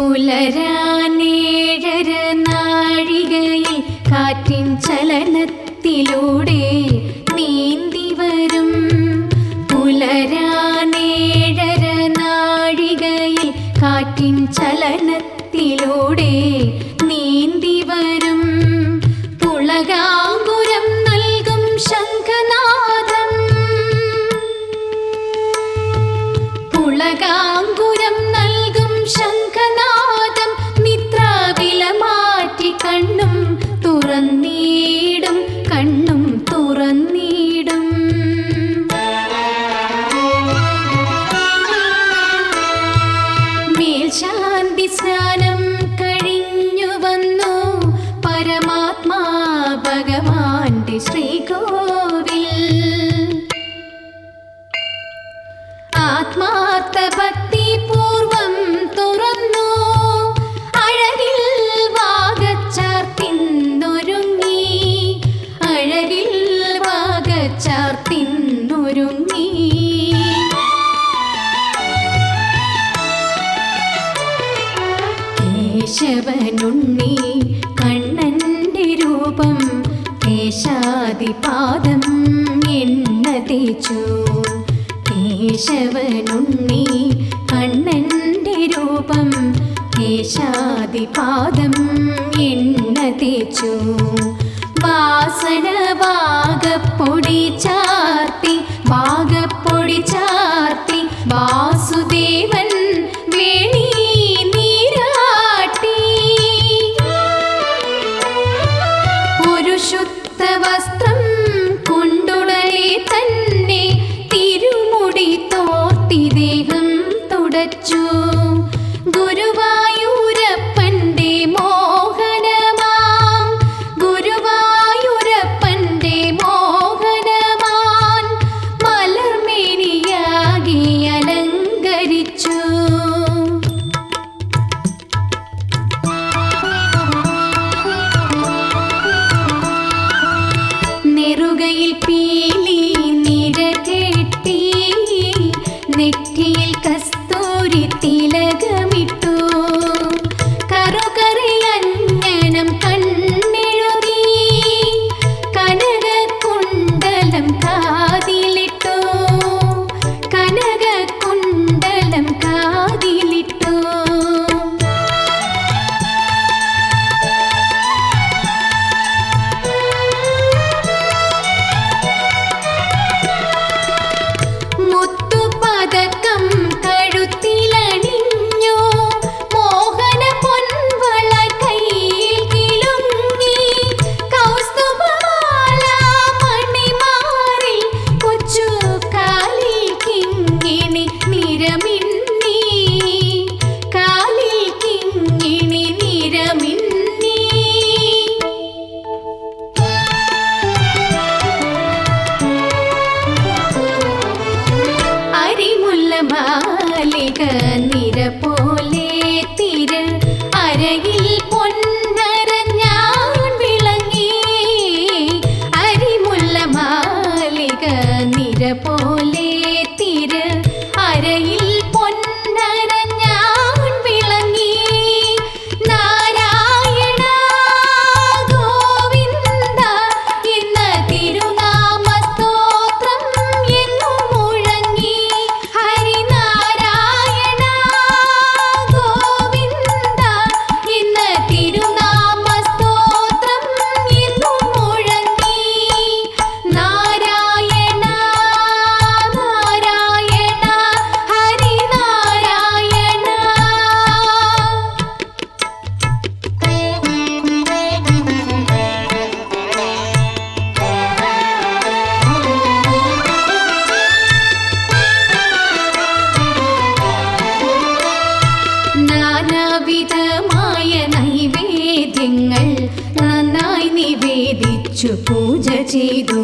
പുലരാനേഴര നാഴികയിൽ കാറ്റിൻ ചലനത്തിലൂടെ നീന്തി വരും. പുലരാനേഴര നാഴികയിൽ കാറ്റിൻ ചലനത്തിലൂടെ നീന്തി വരും. പുളകാങ്കുരം നൽകും ശംഖനാദം, പുളകാങ്കുരം നൽകും ശംഖനാദം. നിദ്രാവില മാറ്റി കണ്ണും തുറന്നീടും, കണ്ണും തുറന്നീടും. മേൽശാന്തി സ്നാനം കഴിഞ്ഞു വന്നു പരമാത്മാ ഭഗവാന്റെ ശ്രീകോവിൽ. ആത്മാർത്ഥ ഭക്തി പൂർവം തുറന്നു അഴകിൽ വാഗച്ചാർത്തിന്നൊരുങ്ങി, അഴകിൽ വാഗച്ചാർത്തിന്നൊരുങ്ങി. കേശവനുണ്ണി കണ്ണന്റെ രൂപം കേശാദിപാദം എണ്ണ തേച്ചു. കേശവനുണ്ണി കണ്ണന്റെ രൂപം കേശാദിപാദം എണ്ണ തേച്ചു. വാസന വാഗപ്പൊടി ചാർത്തി, വാഗപ്പൊടി ചാർത്തി വാസുദേവൻ വേണി നീരാട്ടി. ഒരു ശുദ്ധ വസ്ത്രം കൊണ്ടുടനെ തന്നെ തിരുമുടി തോർത്തി ദേഹം തുടച്ചു. ഗുരുവായൂരപ്പന്റെ മോഹനമാം, ഗുരുവായൂരപ്പന്റെ മോഹനമാൻ മലർമേനിയാകെ അലങ്കരിച്ചു. നെറുകയിൽ പീലി നിര കെട്ടി, നെറ്റിയിൽ കസ്തൂരി തിലകമിട്ടു. കറുകറിയഞ്ജനം കണ്ണെഴുതി, കനകകുണ്ടലം കാതിലിട്ടു, കനകകുണ്ടലം കാതിലിട്ടു. മുത്തുപതക്കം കഴുത്തിലണിഞ്ഞു, മോഹന പൊൻവള കയ്യിൽ കിലുങ്ങി. കൗസ്തുഭമാല മണിമാറിൽ കൊച്ചു കാലിൽ കിങ്ങിണി നിരമിന്നി, കാലിൽ കിങ്ങിണി നിരമിന്നി. അരിമുല്ല മാലിക നിര പോലെ തിര അരയിൽ പൊന്നരഞ്ഞാൻ വിളങ്ങി. അരിമുല്ല മാലിക നിര പോലെ തിര അരയിൽ പൊന്നരഞ്ഞാൻ വിളങ്ങി. നാരായണ ഗോവിന്ദ എന്ന തിരുനാമ സ്തോത്രം എങ്ങും മുഴങ്ങി. ഹരിനാരായണ ഗോവിന്ദ എന്ന തിരുനാമ സ്തോത്രം എങ്ങും മുഴങ്ങി. നാരായണ നാരായണ ഹരിനാരായണ. നാനാവിധമായ നൈവേദ്യങ്ങൾ നന്നായി നിവേദിച്ചു പൂജ ചെയ്തു.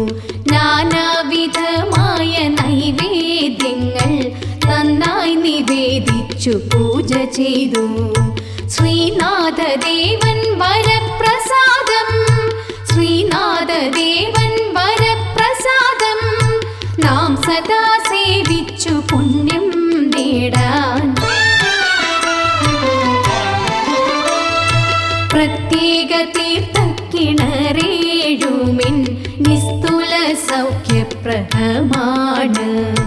നാനാവിധമായ നൈവേദ്യങ്ങൾ നന്നായി നിവേദിച്ചു പൂജ ചെയ്തു. ശ്രീനാഥദേവൻ വരപ്രസാദം, ശ്രീനാഥദേവൻ വരപ്രസാദം നാം സദാ സേവിച്ചു പുണ്യം നേടാൻ. കൗശിക തീർത്ഥക്കിണറേഴുമിൻ നിസ്തുല സൗഖ്യപ്രദമാണ്.